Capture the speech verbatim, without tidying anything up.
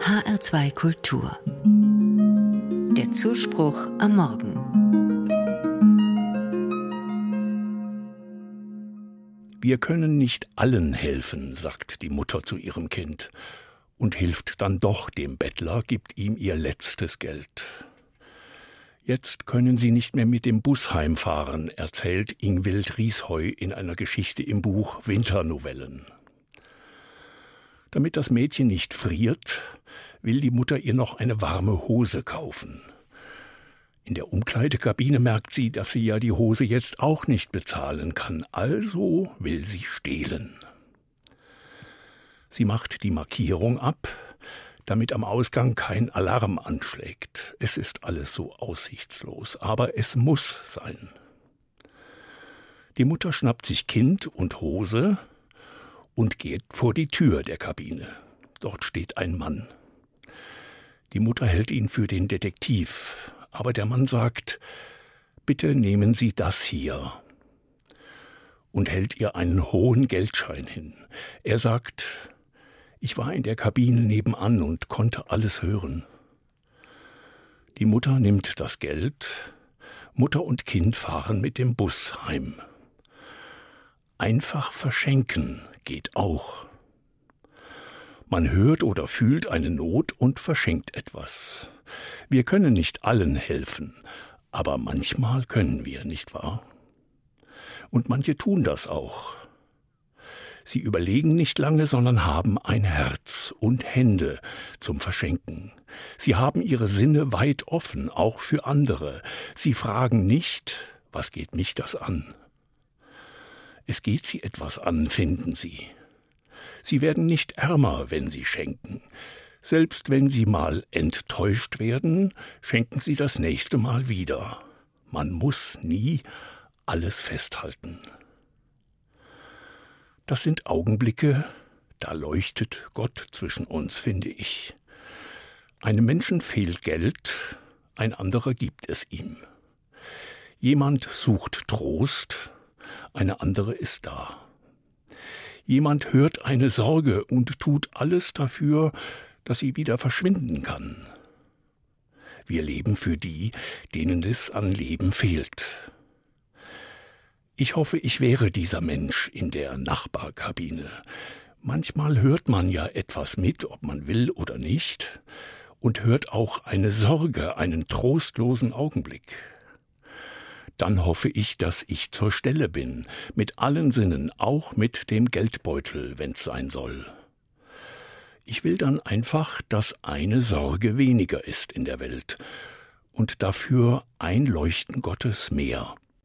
H R zwei Kultur. Der Zuspruch am Morgen. Wir können nicht allen helfen, sagt die Mutter zu ihrem Kind und hilft dann doch dem Bettler, gibt ihm ihr letztes Geld. Jetzt können sie nicht mehr mit dem Bus heimfahren, erzählt Ingvild Riesheu in einer Geschichte im Buch Winternovellen. Damit das Mädchen nicht friert, will die Mutter ihr noch eine warme Hose kaufen. In der Umkleidekabine merkt sie, dass sie ja die Hose jetzt auch nicht bezahlen kann, also will sie stehlen. Sie macht die Markierung ab, damit am Ausgang kein Alarm anschlägt. Es ist alles so aussichtslos, aber es muss sein. Die Mutter schnappt sich Kind und Hose und geht vor die Tür der Kabine. Dort steht ein Mann. Die Mutter hält ihn für den Detektiv, aber der Mann sagt, bitte nehmen Sie das hier, und hält ihr einen hohen Geldschein hin. Er sagt, ich war in der Kabine nebenan und konnte alles hören. Die Mutter nimmt das Geld, Mutter und Kind fahren mit dem Bus heim. Einfach verschenken geht auch. Man hört oder fühlt eine Not und verschenkt etwas. Wir können nicht allen helfen, aber manchmal können wir, nicht wahr? Und manche tun das auch. Sie überlegen nicht lange, sondern haben ein Herz und Hände zum Verschenken. Sie haben ihre Sinne weit offen, auch für andere. Sie fragen nicht, was geht mich das an? Es geht sie etwas an, finden sie. Sie werden nicht ärmer, wenn sie schenken. Selbst wenn sie mal enttäuscht werden, schenken sie das nächste Mal wieder. Man muss nie alles festhalten. Das sind Augenblicke, da leuchtet Gott zwischen uns, finde ich. Einem Menschen fehlt Geld, ein anderer gibt es ihm. Jemand sucht Trost, eine andere ist da. Jemand hört eine Sorge und tut alles dafür, dass sie wieder verschwinden kann. Wir leben für die, denen es an Leben fehlt. Ich hoffe, ich wäre dieser Mensch in der Nachbarkabine. Manchmal hört man ja etwas mit, ob man will oder nicht, und hört auch eine Sorge, einen trostlosen Augenblick. Dann hoffe ich, dass ich zur Stelle bin, mit allen Sinnen, auch mit dem Geldbeutel, wenn's sein soll. Ich will dann einfach, dass eine Sorge weniger ist in der Welt und dafür ein Leuchten Gottes mehr.